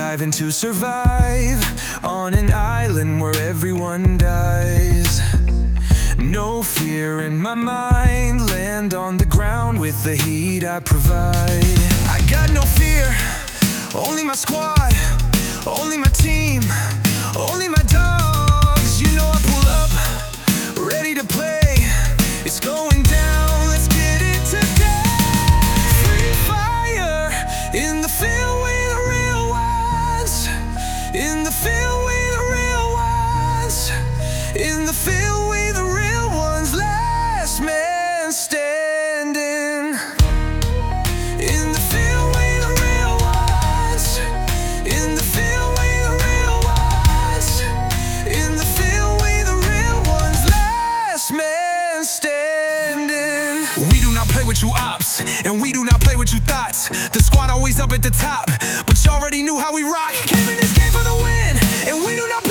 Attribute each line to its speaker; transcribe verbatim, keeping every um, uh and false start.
Speaker 1: striving to survive on an island where everyone dies. No fear in my mind, land on the ground with the heat I provide. I got no fear, only my squad, only my team, only my dogs. You know I pull up, ready to play. It's going down, let's get it today. Free fire, in the field with the real ones. In the field with the real ones. In the field with the real ones. Last man standing. In the field with the real ones. In the field with the real ones. In the field with the real ones. Last man standing. We do not play with you ops, and we do not play with you thoughts. The squad always up at the top, but you already knew how we rock. Came in this game for the win, and we do not